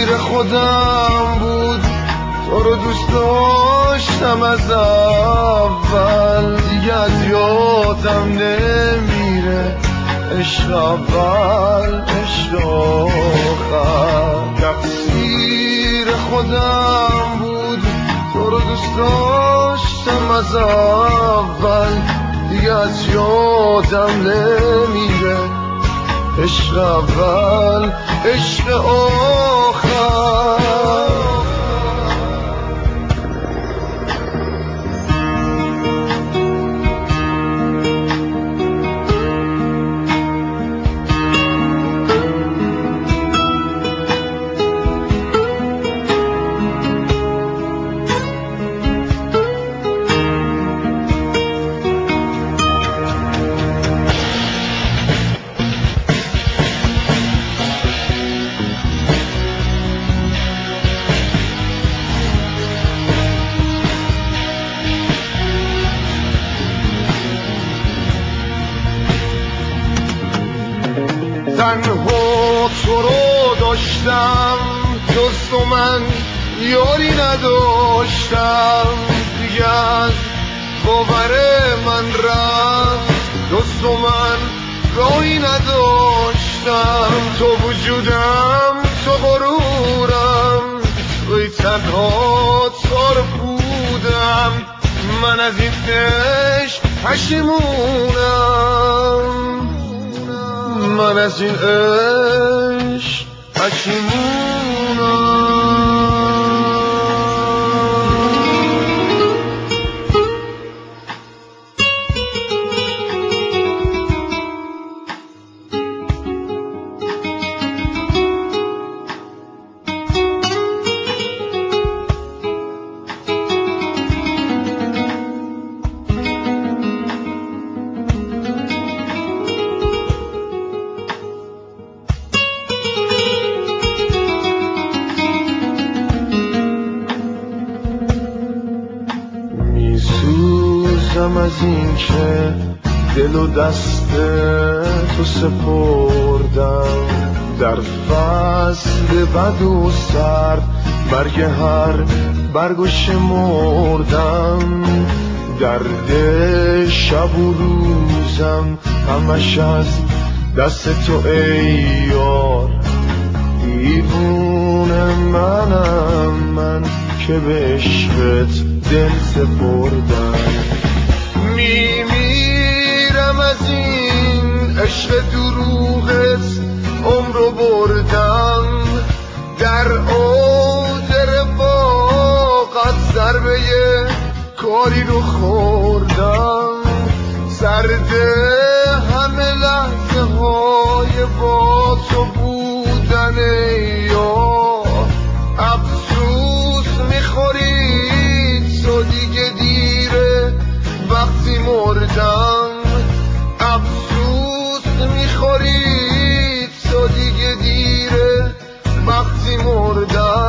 خودم بود، تو رو دوست داشتم از اول، دیگه از یادم نمیره عشق اول عشق آخر. تقصیر خودم بود، تو رو دوست داشتم از اول، دیگه از یادم نمیره عشق اول عشق آخر. تنها تو رو داشتم، جز تو من یاری نداشتم، دیگه از باور من رفت، جز تو من راهی نداشتم. تو وجودم، تو غرورم، توی تنها تار بودم، من از این عشق پشیمونم، من از این عشق پشیمونم. میسوزم از این که دل و دست تو سپردم، در فصل بد و سرد برگ هر برگو شمردم، درد شب و روزم همش از دست تو ای یار، دیوونه منم من که به عشقت دل سپردم. میمیرم از این عشق دروغت، عمرو بردم، در اوج رفاقت ضربه کاری رو خوردم، سرد همه لحظه های با تو بودن یار، افسوس میخوری تو دیگه دیره وقتی مردم، افسوس میخوری تو دیگه دیره وقتی مردم.